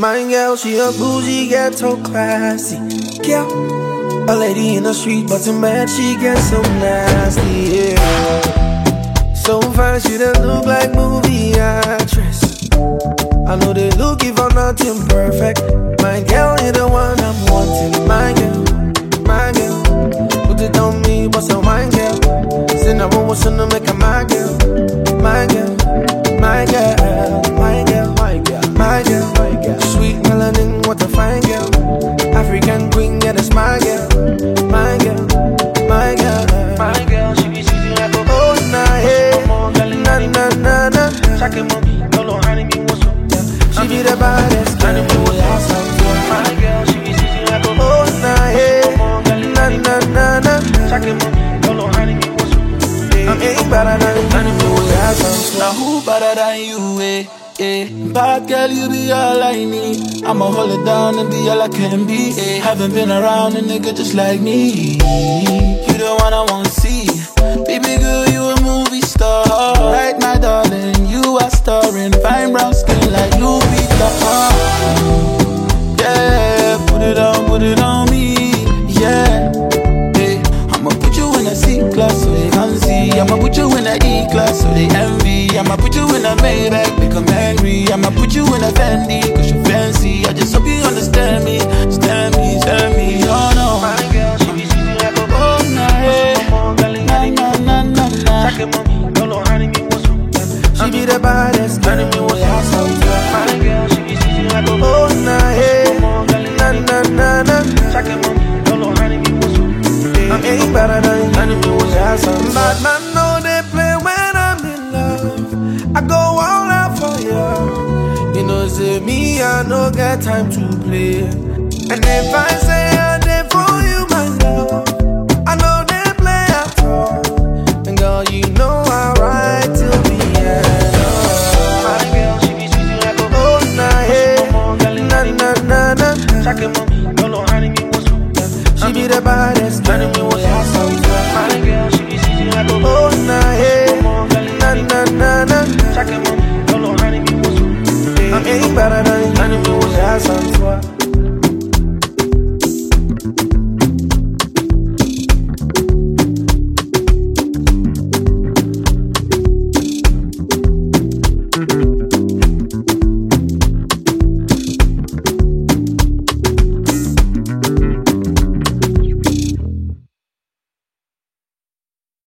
my girl, she a bougie, ghetto classy. Girl, a lady in the street, but in bed she gets so nasty, yeah. So fine, she done look like movie actress. I know they looking for nothing perfect. My girl, you're the one I'm wanting. My girl, put it on me, what's a wine girl? Say I want to make a my girl. My girl, my girl, my girl, my girl, my girl, my girl. Sweet melanin, what a fine girl. African queen, yeah, that's my girl. My girl, my girl, my girl. She be sitting like a oh, nah, hey, na na na na. Shake mommy, no lo honey me what's up. She be the baddest girl. My girl, she be sitting like a oh, nah, hey, na na na na. Shake mommy, no lo honey me what's up. I ain't better than you. Now who better than you, eh? Bad girl, you be all I need. I'ma hold it down and be all I can be, eh? Haven't been around a nigga just like me. You the one I wanna see. Baby girl, you a movie star. Right, my darling, you are starring. Fine brown skin like Lupita. Yeah, put it on me, yeah. I'ma put you in a C-class so they can see. I'ma put you in a E-class so they envy. I'ma put you in a Maybach, become angry. I'ma put you in a Fendi, cause you're fancy. I just hope you understand me, stand me, oh no. My girl, she be sitting like a oh nah, nah. She be the baddest girl. My girl, she be sitting like a oh nah, hey, na na na na. I ain't better than you. Bad man know they play when I'm in love. I go all out for you. You know, say me, I no get time to play. And if I say I did for you, my love, I know they play at all. And girl, you know I ride till the end. My girl, she be sitting like a oh, nah, hey, na na na na. She be the bad.